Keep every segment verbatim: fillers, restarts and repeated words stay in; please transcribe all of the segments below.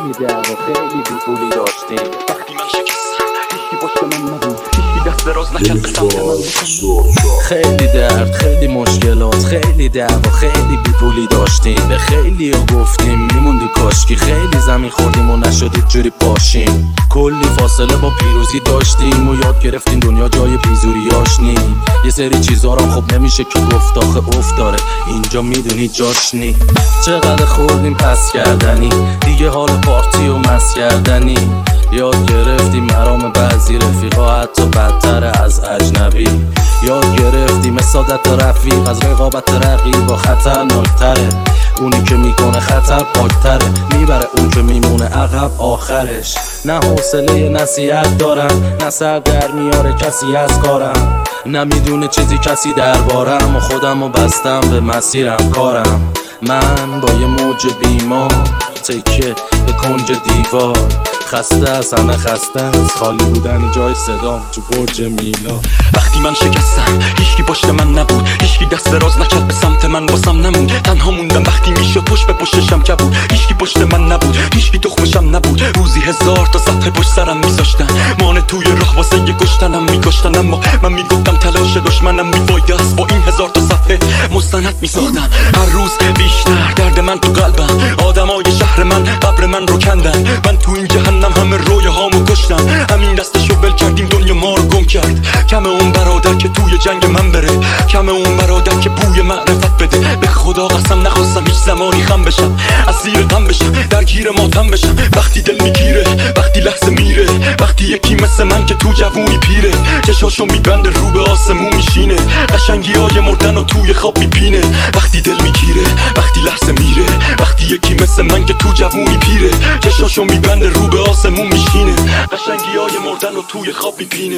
خیلی دعوا خیلی بیپولی داشتیم. وقتی من شکستم هیچی پشت من نبود، هیچی دست دراز نکرد به سمت من. خیلی درد، خیلی مشکلات، خیلی دعوا خیلی بیپولی داشتیم. به خیلی ها گفتیم میموندی کاشکی، خیلی زمین خوردیم و نشدید جوری باشیم. کلی فاصله با پیروزی داشتیم و یاد گرفتیم دنیا جای بیزوریاش نی. یه سری چیزا رو خب نمیشه که گفت، آخه افت داره اینجا میدونی جاش نی. چقدر خوردیم پس کردنی، دیگه حال پارتی و مس کردنی. یاد گرفتیم مرام بعضی رفیقا حتی بدتر از اجنبی. یاد گرفتیم سعادت رفیق از رقابت رقیب با خطرناکتره. اونی که میکنه خطر پاکتره، میبره اون که میمونه عقب آخرش. نه حوصله نصیحت دارم، نه سر در میاره کسی از کارم، نه میدونه چیزی کسی دربارم و خودم و بستم به مسیرم کارم. من با یه موج بیمار تکیه به کنج دیوار، خسته از همه خسته از خالی بودن جای صدام تو برج میلا. وقتی من شکستم هیچکی پشت من نبود، هیچکی دست دراز نکرد به سمت من، واسم نموند. تنها موندم وقتی میشد پشت به پشتشم کبود. هیچکی پشت من نبود، هیچکی تخمشم نبود. روزی هزار تا سطح پشت سرم میذاشتن، مانه توی راه واسه یه کشتنم میکشتن. اما من میگفتم تلاش دشمنم میفایده است، با این هزار تا صفحه مستند میساختن. هر روز بیشتر درد من تو قلبم، آدمای شهر من قبر من رو کندن. من تو این جهنم همه رویه هامو کشتن، همین دستشو ول کردیم دنیا ما رو گم کرد. کم اون برادر که توی جنگ من بره، کم اون برادر که بوی معرفت بده. به خدا قسم نخواستم هیچ زمانی خم بشم، اسیر غم بشم، درگیر ماتم بشم. وقتی دل میگیره، وقتی لحظه میره، وقتی یکی مثل من که تو جوونی پیره، چشاشو میبنده رو به آسمون میشینه، قشنگی های مردن و توی خواب میپینه. وقتی دل میگیره، وقتی لحظه میره، وقتی یکی مثل من که تو جوونی پیره، چشاشو میبنده رو به آسمون میشینه، قشنگی های مردن و توی خواب میپینه.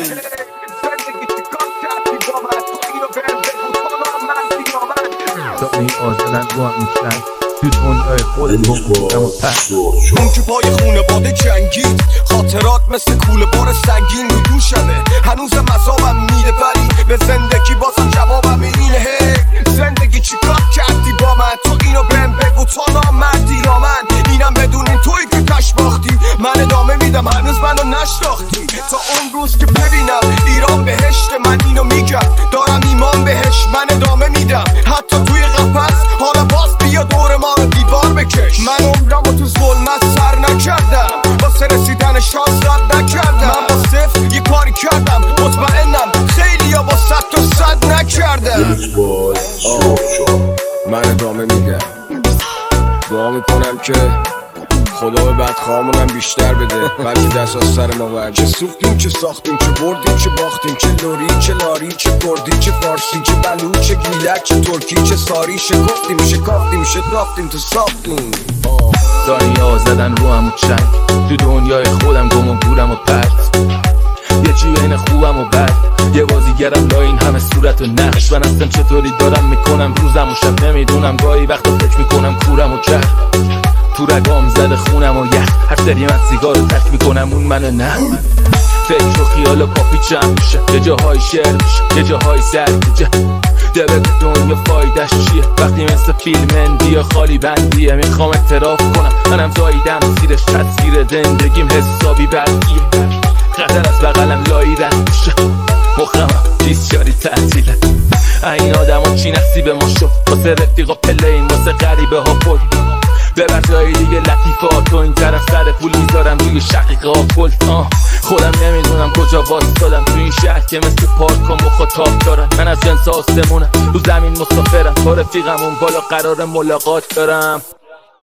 تا این آزدن رو هم میشن تو دنیای خودت بودم و پس اون که پای خونه باده جنگید، خاطرات مثل کوله بار سنگین رو دوشمه. هنوزم عذابم میده ولی به زندگی بازم جوابم اینه. هی زندگی چی کار کردی با من؟ تو اینو بهم بگو تا نامردی یا من اینم بدونین توی که کش باختی. من ادامه میدم هنوز منو نشناختی، تا اون روز که ببینم ایران بهشت. من اینو میگم دارم ایمان بهش، من ادامه میدم حتی توی قفس. حالا باز بیا دور ما رو دیوار بکش. من عمرمو تو ظلمت سر نکردم، واسه رسیدن شانس رد نکردم. من با صفر یه کاری کردم، مطمئنم خیلی ها با صد تا صد نکردم. من ادامه میدم، دعا میکنم که خدا به بدخواهمونم بیشتر بده، بلکه دست از سر ما ورد. چه سوختیم چه ساختیم، چه بردیم چه باختیم، چه لوری چه لاری، چه کردی چه فارسی، چه بلوچ چه گیلک، چه ترکی چه ساری. شکفتیم شکافتیم شکافتیم تو ساختیم. دنیا زدن رو هم و چنگ، تو دنیای خودم گم و گورم و پرت. یه چی بین خوبم و بد، یه بازیگرم لا این همه صورت و نقش. من اصلا چطوری دارم میکنم روزم و شب نمیدونم، گاهی وقتا فکر میکنم کورم و کرد. تو رگام زده خونم و یخ، هر سری من سیگار رو تک میکنم اون منو نه. فکر و خیال و پاپیچم میشه، یه جاهای شعر میشه، یه جاهای سرگیجه. ده بگو دنیا فایدش چیه وقتی مثل فیلم اندیا خالی بندیه. میخوام اعتراف کنم منم زاییدم زیرش، تصویر زندگیم حسابی بدیه. خطر از بغلم لایی رد میشه، مخمم چیز شاری تعطیله. این آدم ها چی نصیب ما شد، واسه رفیقا پلین واسه غریبه ها پل. ببر جایی دیگه لطیفه ها، تو این طرف سر پول میذارم روی شقیقه ها پل. خودم نمیدونم کجا واسدادم تو این شهر که مثل پارک و مخاطاب دارم. من از جنس آسمونم، رو زمین مسافرم، با رفیقم اون بالا قرار ملاقات دارم.